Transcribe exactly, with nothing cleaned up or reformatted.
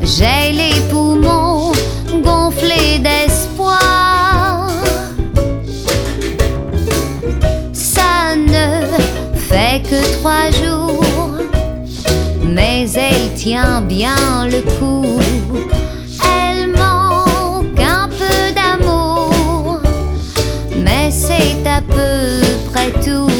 J'ai les poumons gonflés d'espoir. Ça ne fait que trois jours, mais elle tient bien le coup. Elle manque un peu d'amour, mais c'est à peu près tout.